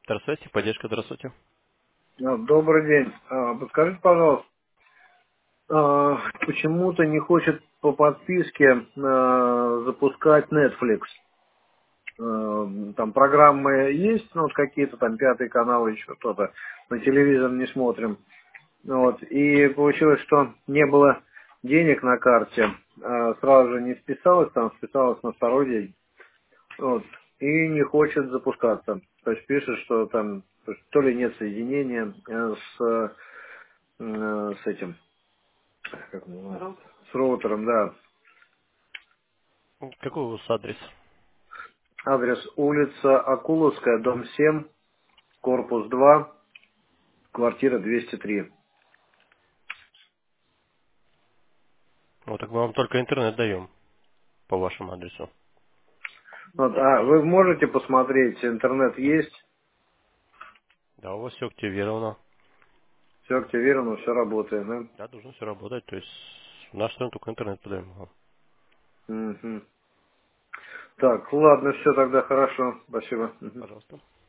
Здравствуйте, поддержка, здравствуйте. Добрый день. Подскажите, пожалуйста, почему-то не хочет по подписке запускать Netflix. Там программы есть, ну, вот какие-то там пятый канал, еще что-то. На телевизор не смотрим. Вот. И получилось, что не было денег на карте. Сразу же не списалось, там списалось на второй день. Вот. И не хочет запускаться. То есть пишет, что там то ли нет соединения с этим. Как он называется? С роутером, да. Какой у вас адрес? Адрес улица Акуловская, дом 7, корпус 2, квартира 203. Вот так мы вам только интернет даем по вашему адресу. Вот, вы можете посмотреть, интернет есть, Да, у вас все активировано. все активировано, все работает, да? Да, должно все работать. То есть в нашу сторону только интернет подаем вам. Мгм. Так, ладно, все тогда хорошо, спасибо. Мгм. Пожалуйста.